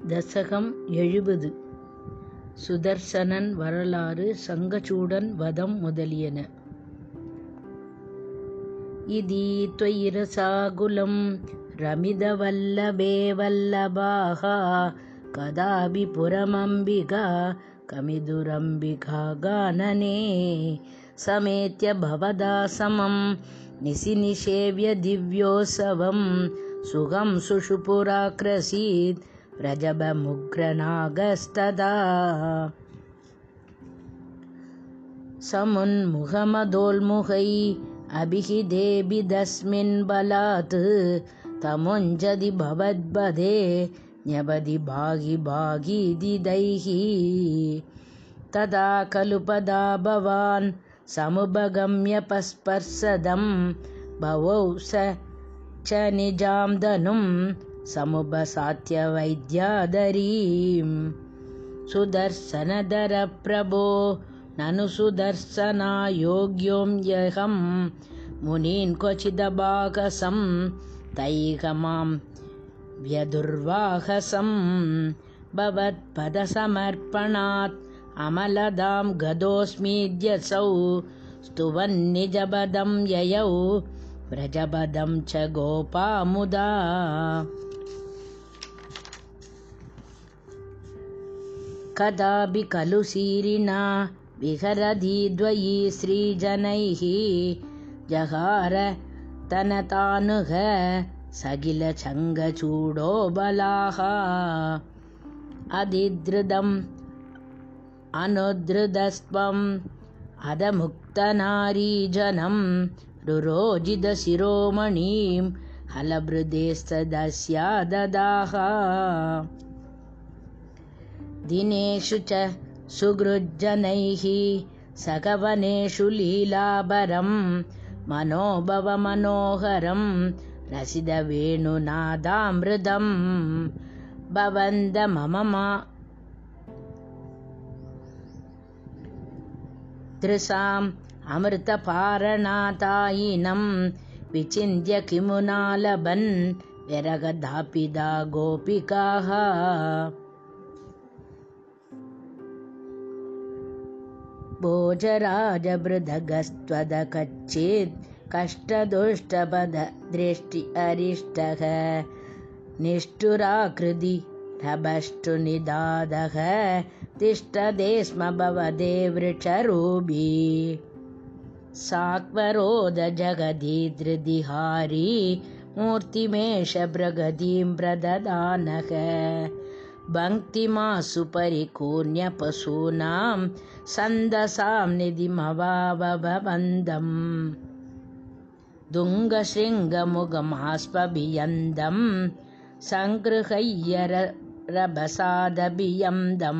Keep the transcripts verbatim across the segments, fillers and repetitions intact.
தசகம் எழுபது. சுதர்சனன் வரலாறு, சங்கச்சூடன் வதம் முதலியன. இதி त्वयिरसाकुलं रमिदवल्लभे वल्लभाः कदापि पुरमम्बिका कमिदुरम्बिका गानने समेत्य भवदा समं निशिनिषेव्य दिव्योत्सवं सुखं सुषुपुराक्रसीत् व्रजबमुग्रनागस्तदा समुन्मुखमदोन्मुखै अभिहितेभिदस्मिन् बलात् तमुञ्जति भवद्बधे न्यपति भागि भागीति दैहि तदा खलु पदा भवान् समुपगम्य पस्पर्शदं भवौ स च निजां धनुं समुपसात्य वैद्याधरीं सुदर्शनधर प्रभो ननु सुदर्शना योग्योऽहं मुनीन् क्वचिदभागसं तैकमां व्यदुर्वाहसं भवत्पदसमर्पणात् अमलदां गतोऽस्मीद्यसौ स्तुवन्निजपदं ययौ व्रजपदं च गोपा मुदा कदापि खलु सीरिणा विहरति द्वयी श्रीजनैः जहार तनतानुः सकिलचङ्गचूडो बलाः अधिधृतम् अनुधृतस्त्वम् अधमुक्तनारीजनं रुरोजितशिरोमणिं हलभृदेस्तदस्या ददाः दिनेषु च सुहृज्जनैः सगवनेषु लीलाभरं मनोभवमनोहरं रसिदवेणुनादामृतं भवन्त मम तृषाम् अमृतपारणातायिनं विचिन्त्य किमुनालभन् विरगदापिदा गोपिकाः भोजराजभृदगस्त्वदकच्चित् कष्टदुष्टपददृष्टि अरिष्टः निष्ठुराकृति रभष्टुनिदादः तिष्ठते स्म भवदे वृक्षरूपी साक्वरोद जगति धृतिहारी मूर्तिमेष प्रगतिं प्रददानः भङ्क्तिमासु परिपूर्ण्य पशूनां सन्दसां निधिमवावबन्धं दुङ्गशृङ्गमुखमास्पभियन्दं सङ्गृह्य रभसादभियन्दं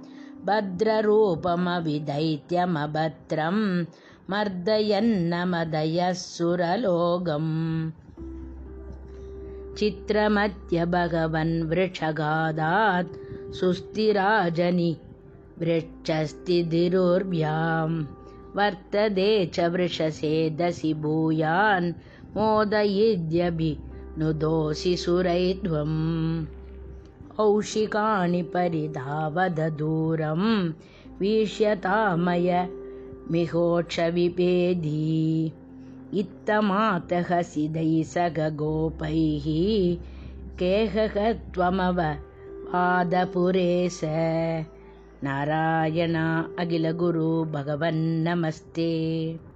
भद्ररूपमविदैत्यमभद्रं मर्दयन्नमदयः सुरलोकम् चित्रमत्य भगवन् वृषगादात् सुस्थिराजनि वृक्षस्थितिरुर्भ्यां वर्तते च वृषसेदसि भूयान् मोदयिद्यभिनुदोषि सुरैध्वम् औशिकानि परिधावदूरं वीक्ष्यतामय मिहोक्षविभेदी इत्थमातः सिदैसगोपैः केहः त्वमव पादपुरेश नारायण अखिलगुरु भगवन् नमस्ते।